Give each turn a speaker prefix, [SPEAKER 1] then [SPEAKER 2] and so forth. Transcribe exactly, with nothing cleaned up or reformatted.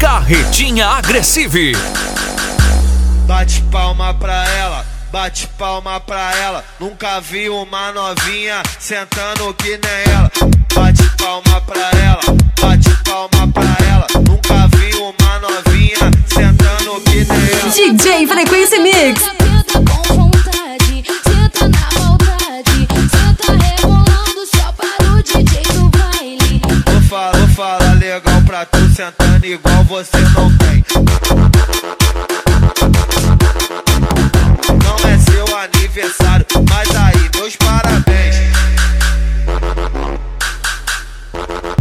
[SPEAKER 1] Carretinha Agressive.
[SPEAKER 2] Bate palma pra ela, bate palma pra ela. Nunca vi uma novinha sentando que nem ela. Bate palma pra ela, bate palma pra ela. Nunca vi uma novinha sentando que nem ela.
[SPEAKER 3] D J Frequência Mix.
[SPEAKER 4] Senta com vontade, senta na maldade, senta rebolando só para o D J do baile.
[SPEAKER 2] Vou falar, vou falar legal pra tu, sentando igual você não